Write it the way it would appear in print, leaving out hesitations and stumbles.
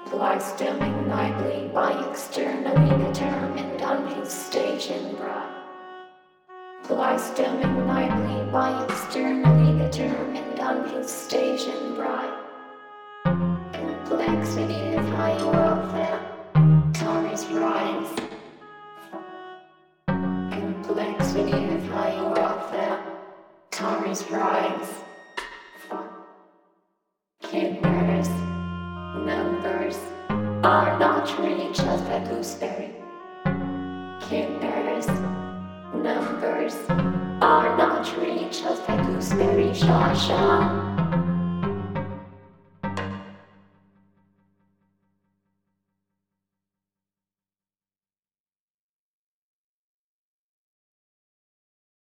Lies stemming nightly by externally determined on his station bright. Lies stemming nightly by externally determined on his station bright. Complexity of high welfare, Taurus rise. Complexity of high welfare, Taurus rise. Kid murders, numbers are not reached as a gooseberry. Kid murders, numbers are not reached as a gooseberry. Sha sha.